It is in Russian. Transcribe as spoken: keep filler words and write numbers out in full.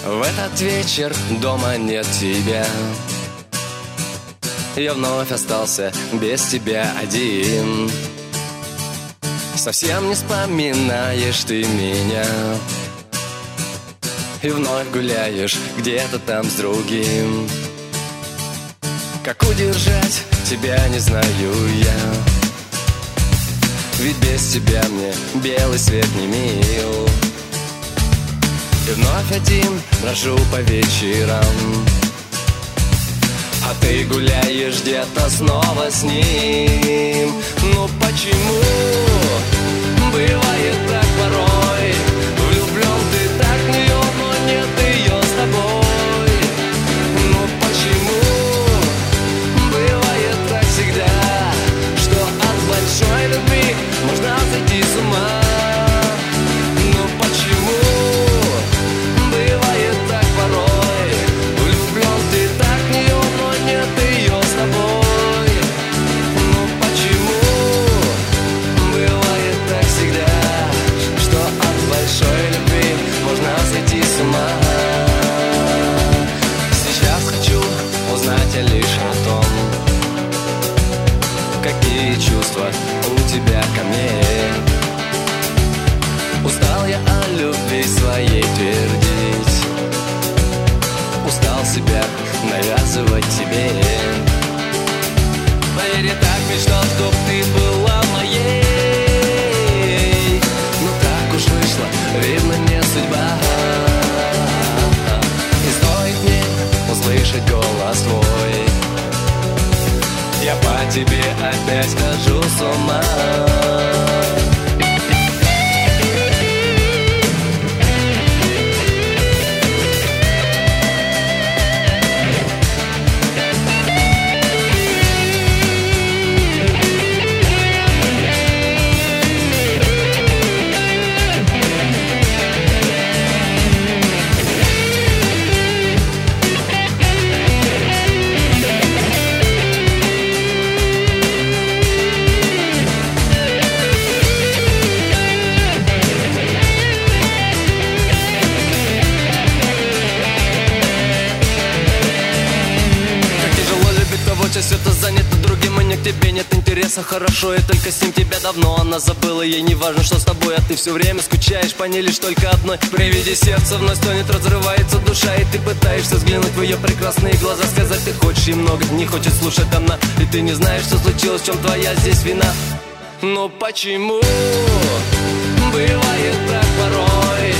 В этот вечер дома нет тебя. Я вновь остался без тебя один. Совсем не вспоминаешь ты меня. И вновь гуляешь где-то там с другим. Как удержать тебя, не знаю я. Ведь без тебя мне белый свет не мил. И вновь один брожу по вечерам. А ты гуляешь где-то снова с ним. Ну почему бывает так порой? Влюблен ты так в нее, но нет ее с тобой. Ну почему бывает так всегда, что от большой любви можно сойти с ума? Ну почему бывает так порой? Влюблен ты так в нее, но нет ее с тобой. Ну почему бывает так всегда, что от большой любви можно сойти с ума? Сейчас хочу узнать лишь о том, какие чувства у тебя ко мне. Устал я о любви своей твердить. Устал себя навязывать тебе. Поверь, я так мечтал, чтоб ты была моей. Но так уж вышло, видно, не судьба. И стоит мне услышать голос твой, я по тебе опять схожу с ума. Все это занято другим, и не к тебе нет интереса. Хорошо, и только с ним тебя давно она забыла. Ей не важно, что с тобой, а ты все время скучаешь по ней лишь только одной. При виде сердца вновь стонет, разрывается душа. И ты пытаешься взглянуть в ее прекрасные глаза. Сказать ты хочешь ей много, не хочет слушать она. И ты не знаешь, что случилось, в чем твоя здесь вина. Но почему бывает так порой?